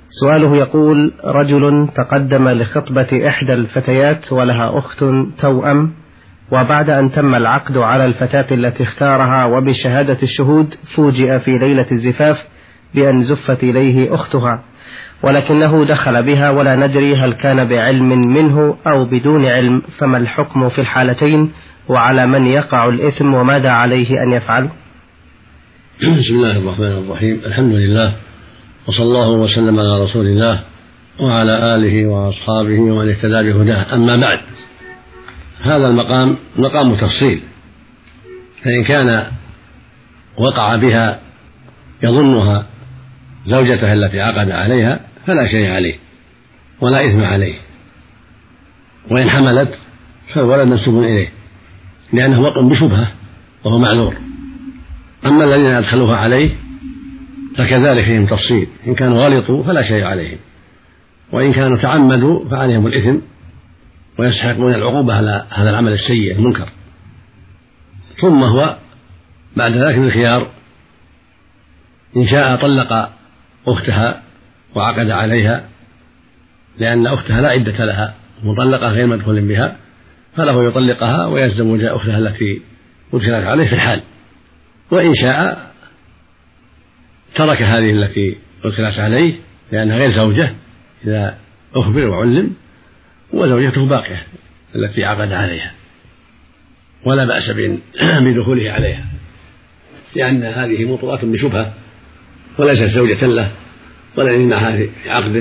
سؤاله يقول: رجل تقدم لخطبة إحدى الفتيات ولها أخت توأم، وبعد أن تم العقد على الفتاة التي اختارها وبشهادة الشهود فوجئ في ليلة الزفاف بأن زفت إليه أختها، ولكنه دخل بها ولا ندري هل كان بعلم منه أو بدون علم، فما الحكم في الحالتين وعلى من يقع الإثم وماذا عليه أن يفعل؟ بسم الله الرحمن الرحيم. الحمد لله وصلى الله وسلم على رسول الله وعلى آله وأصحابه ومن اهتدى بهداه. أما بعد، هذا المقام مقام تفصيل، فإن كان وقع بها يظنها زوجته التي عقد عليها فلا شيء عليه ولا إثم عليه، وإن حملت فالولد منسوب إليه لأنه وقع بشبهة وهو معذور. أما الذين أدخلوها عليه فكذلك فيهم تفصيل، إن كانوا غلطوا فلا شيء عليهم، وإن كانوا تعمدوا فعليهم الإثم ويستحقون العقوبة على هذا العمل السيء المنكر. ثم هو بعد ذلك بالخيار، إن شاء طلق أختها وعقد عليها لأن أختها لا عدة لها مطلقة غير مدخول بها، فله يطلقها ويزوج أختها التي أدخلت عليه في الحال. وإن شاء ترك هذه التي أدخلت عليه لأنها غير زوجة إذا أخبر وعلم، وزوجته باقية التي عقد عليها، ولا بأس بدخوله عليها، لأن هذه مطلقة بشبهة وليست زوجة له ولا يمنعها في عقده.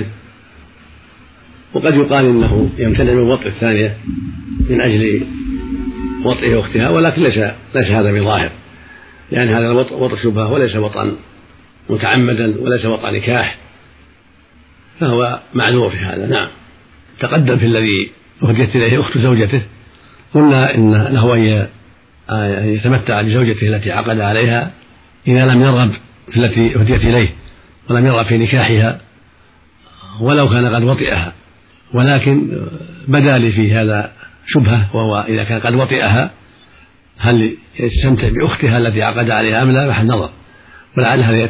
وقد يقال إنه يمتنع من وطء الثانية من أجل وطئ أختها، ولكن ليس هذا بظاهر، لأن هذا وطء شبهة وليس وطئا متعمدا وليس وطئ نكاح، فهو معذور في هذا. نعم. تقدم في الذي أهديت إليه أخت زوجته، قلنا إن له أن يتمتع بزوجته التي عقد عليها إذا لم يرغب في التي أهديت إليه ولم يرغب في نكاحها ولو كان قد وطئها، ولكن بدا لي في هذا شبهة، وهو إذا كان قد وطئها هل يستمتع بأختها التي عقد عليها أم لا؟ محل نظر، ولعل هذا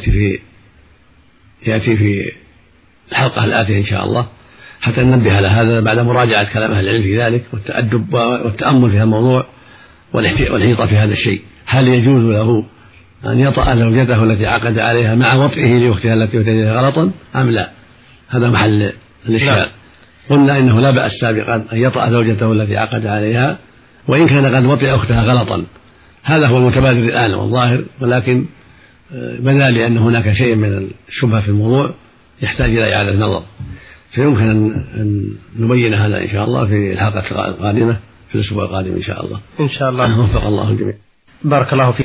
يأتي في الحلقة الآتية إن شاء الله حتى ننبه على هذا بعد مراجعة كلام أهل العلم في ذلك والتأدب والتأمل في هذا الموضوع والحيطة في هذا الشيء. هل يجوز له أن يطأ زوجته التي عقد عليها مع وطئه لأختها التي أتت غلطا أم لا؟ هذا محل الإشكال. قلنا إنه لا بأس سابقا أن يطأ زوجته التي عقد عليها وإن كان قد وطئ أختها غلطا، هذا هو المتبادر الآن والظاهر، ولكن بدا لي أن هناك شيء من الشبهة في الموضوع يحتاج إلى إعادة نظر، فيمكن أن نبين هذا إن شاء الله في الحلقة القادمة في الأسبوع القادم إن شاء الله. إن شاء الله. وفق الله الجميع. بارك الله فيك.